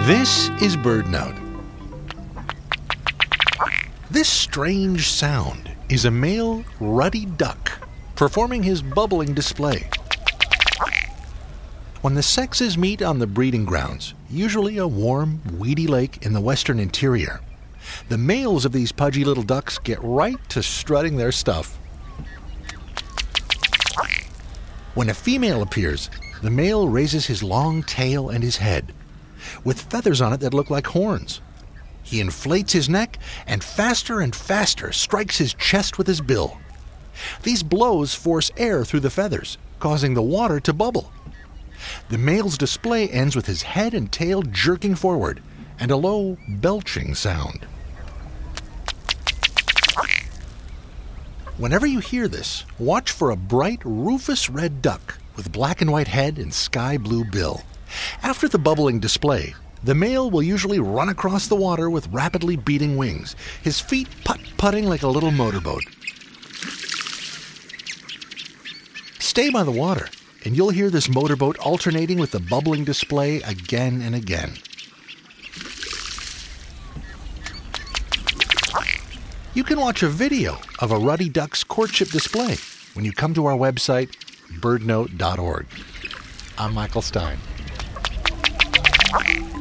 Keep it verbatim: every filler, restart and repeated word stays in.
This is BirdNote. This strange sound is a male ruddy duck performing his bubbling display. When the sexes meet on the breeding grounds, usually a warm, weedy lake in the western interior, the males of these pudgy little ducks get right to strutting their stuff. When a female appears, the male raises his long tail and his head, with feathers on it that look like horns. He inflates his neck and faster and faster strikes his chest with his bill. These blows force air through the feathers, causing the water to bubble. The male's display ends with his head and tail jerking forward and a low belching sound. Whenever you hear this, watch for a bright rufous red duck with black and white head and sky blue bill. After the bubbling display, the male will usually run across the water with rapidly beating wings, his feet putt-putting like a little motorboat. Stay by the water, and you'll hear this motorboat alternating with the bubbling display again and again. You can watch a video of a ruddy duck's courtship display when you come to our website, bird note dot org. I'm Michael Stein.